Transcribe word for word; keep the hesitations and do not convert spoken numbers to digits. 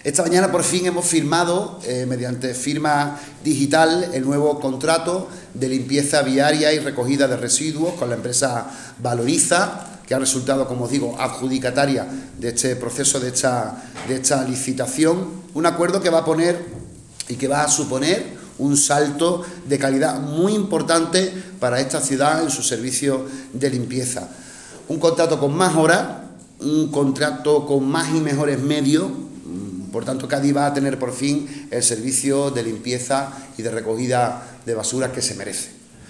Esta mañana por fin hemos firmado, eh, mediante firma digital, el nuevo contrato de limpieza viaria y recogida de residuos con la empresa Valoriza, que ha resultado, como os digo, adjudicataria de este proceso, de esta, de esta licitación. Un acuerdo que va a poner y que va a suponer un salto de calidad muy importante para esta ciudad en su servicio de limpieza. Un contrato con más horas, un contrato con más y mejores medios. Por tanto, Cádiz va a tener por fin el servicio de limpieza y de recogida de basuras que se merece.